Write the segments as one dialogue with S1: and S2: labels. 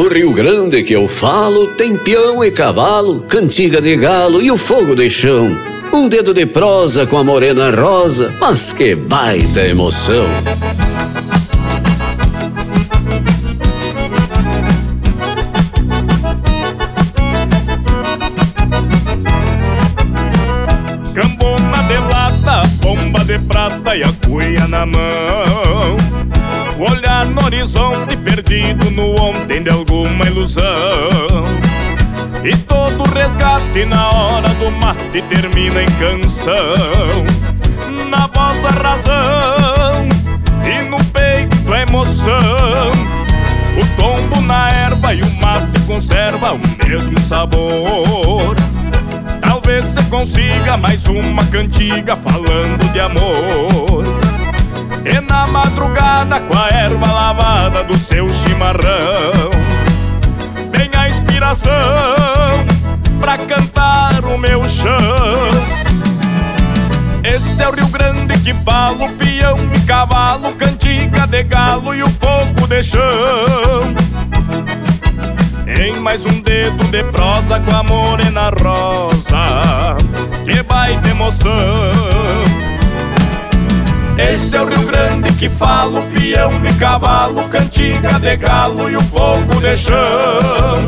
S1: O Rio Grande que eu falo tem peão e cavalo, cantiga de galo e o fogo de chão. Um dedo de prosa com a morena rosa, mas que baita emoção.
S2: Cambona de lata, bomba de prata e a cuia na mão. O olhar no horizonte perdido no ontem de alguma ilusão. E todo resgate na hora do mate termina em canção. Na voz a razão e no peito a emoção. O tombo na erva e o mate conserva o mesmo sabor. Talvez você consiga mais uma cantiga falando de amor. E na madrugada com a erva lavada do seu chimarrão tem a inspiração pra cantar o meu chão. Este é o Rio Grande que falo, peão e cavalo, cantiga de galo e o fogo de chão. Em mais um dedo de prosa com a morena rosa, que baita emoção. Este é o Rio Grande que falo, peão e cavalo, cantiga de galo e o fogo de chão.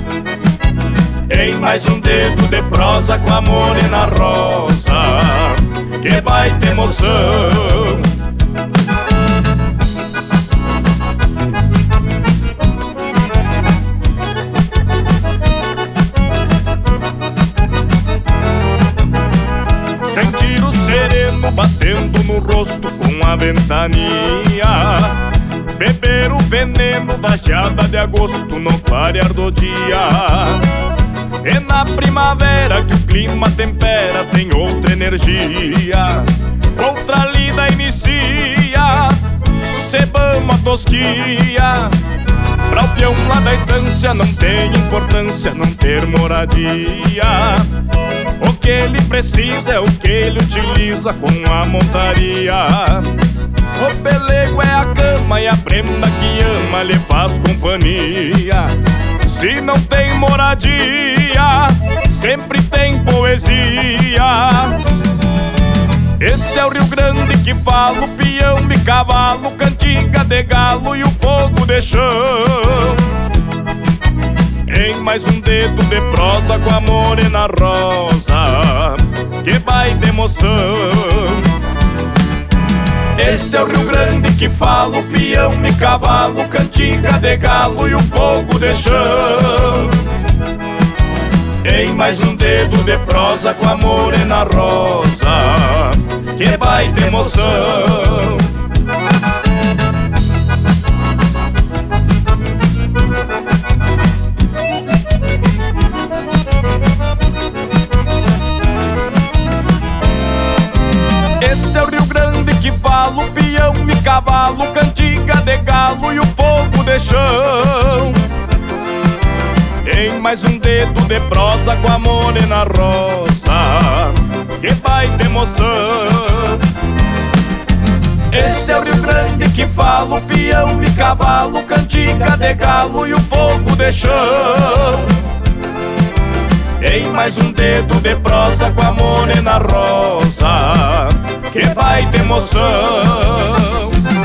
S2: Em mais um dedo de prosa com a morena rosa, que baita emoção. Sentir o sereno batendo no rosto com a ventania, beber o veneno da geada de agosto no clarear do dia. E na primavera que o clima tempera tem outra energia, outra lida inicia, cebamos a tosquia. Pra o peão lá da estância não tem importância não ter moradia. O que ele precisa é o que ele utiliza com a montaria. O pelego é a cama e a prenda que ama lhe faz companhia. Se não tem moradia, sempre tem poesia. Este é o Rio Grande que falo, peão e cavalo, cantiga de galo e o fogo de chão. Em mais um dedo de prosa com a morena rosa, que baita emoção. Este é o Rio Grande que falo, peão e cavalo, cantiga de galo e o fogo de chão. Em mais um dedo de prosa com a morena rosa, que baita emoção. Este é o Rio Grande que falo, peão e cavalo, cantiga de galo e o fogo de chão. Em mais um dedo de prosa com a morena rosa, que baita emoção. Este é o Rio Grande que falo, peão e cavalo, cantiga de galo e o fogo de chão. Em mais um dedo de prosa com a morena rosa, que baita emoção.